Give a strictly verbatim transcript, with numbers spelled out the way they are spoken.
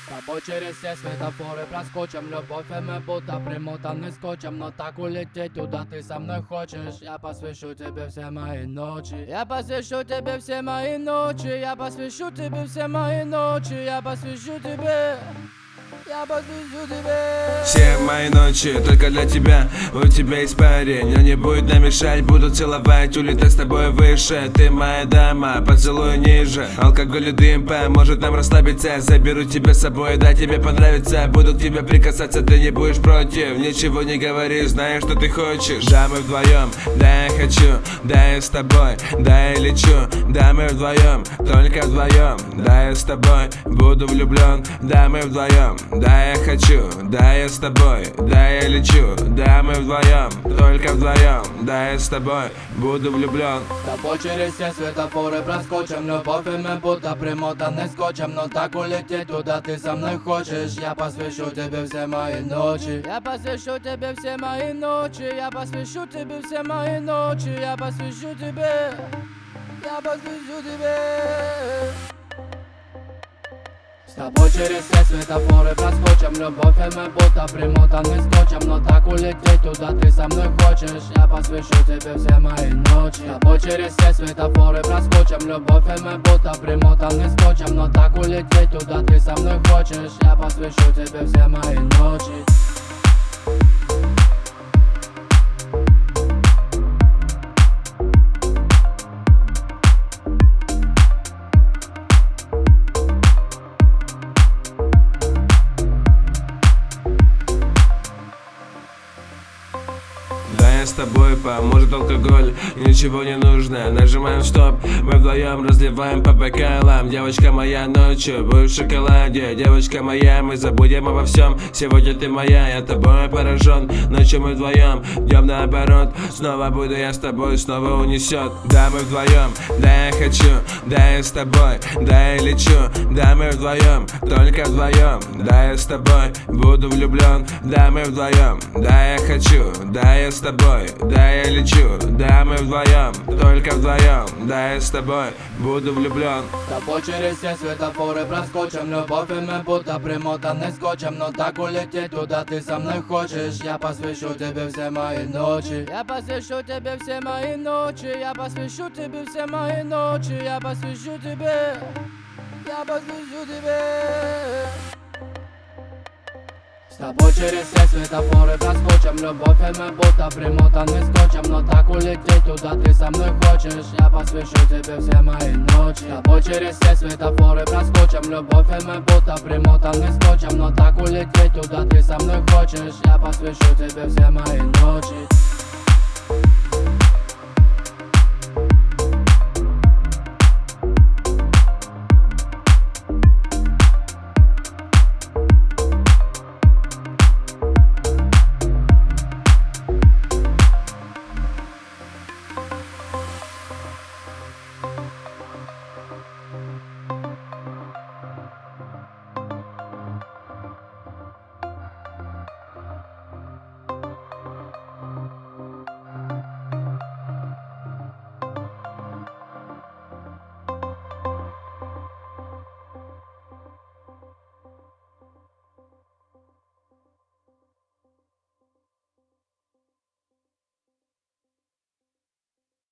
тобой через все светофоры проскочим. Любовь и мы будто примотаны скотчем. Но так улететь туда ты со мной хочешь. Я посвящу тебе все мои ночи. Я посвящу тебе все мои ночи. Я посвящу тебе все мои ночи. Я посвящу тебе. Я посвящу тебе. Все мои ночи только для тебя. У тебя есть парень, он не будет нам мешать. Буду целовать, улетать с тобой выше. Ты моя дама, поцелуй ниже. Алкоголь и дым поможет нам расслабиться. Заберу тебя с собой, да тебе понравится. Буду к тебе прикасаться, ты не будешь против. Ничего не говори, знаешь, что ты хочешь. Да, мы вдвоем, да, я хочу. Да, я с тобой, да, я лечу. Да, мы вдвоем, только вдвоем. Да, я с тобой, буду влюблен. Да, мы вдвоем, да, я хочу, да, я с тобой, да, я лечу, да, мы вдвоем, только вдвоем, да, я с тобой, буду влюблен. С тобой через все светофоры проскочим. Любовь и мы будто примотаны скотчем. Но так улететь туда ты со мной хочешь. Я посвящу тебе все мои ночи. Я посвящу тебе все мои ночи. Я посвящу тебе все мои ночи. Я посвящу тебе. Я посвящу тебе. С тобой через все светофоры проскочим. Любовь и мы будто примотаны скотчем. Но так улететь туда ты со мной хочешь. Я посвящу тебе все мои ночи. С тобой через все светофоры проскочим. Любовь и мы будто примотаны скотчем. Но так улететь туда ты со мной хочешь. Я посвящу тебе все мои ночи. Да, я с тобой, поможет алкоголь, ничего не нужно. Нажимаем стоп, мы вдвоем разливаем по бокалам. Девочка моя, ночью будешь в шоколаде. Девочка моя, мы забудем обо всем. Сегодня ты моя, я тобой поражен. Ночью мы вдвоем, днем наоборот. Снова буду я с тобой, снова унесет. Да, мы вдвоем, да, я хочу. Да, я с тобой, да, я лечу. Да, мы вдвоем, только вдвоем. Да, я с тобой, буду влюблен. Да, мы вдвоем, да, я хочу. Да, я с тобой, да, я лечу. Да, мы вдвоем, только вдвоем. Да, я с тобой, буду влюблен. С тобой через все светофоры проскочим. Любовь и мы будто примотаны скотчем. Но так улететь туда ты со мной хочешь. Я посвящу тебе все мои ночи. Я посвящу тебе все мои ночи. Я посвящу тебе все мои ночи. Я посвящу тебе. Я посвящу тебе. С тобой через все светофоры проскочим. Любовь и мы будто примотаны скотчем. Но так улететь туда ты со мной хочешь. Я посвящу тебе все мои ночи. С тобой через все светофоры проскочим. Любовь и мы будто примотаны скотчем. Но так улететь туда ты со мной хочешь. Я посвящу тебе все мои ночи.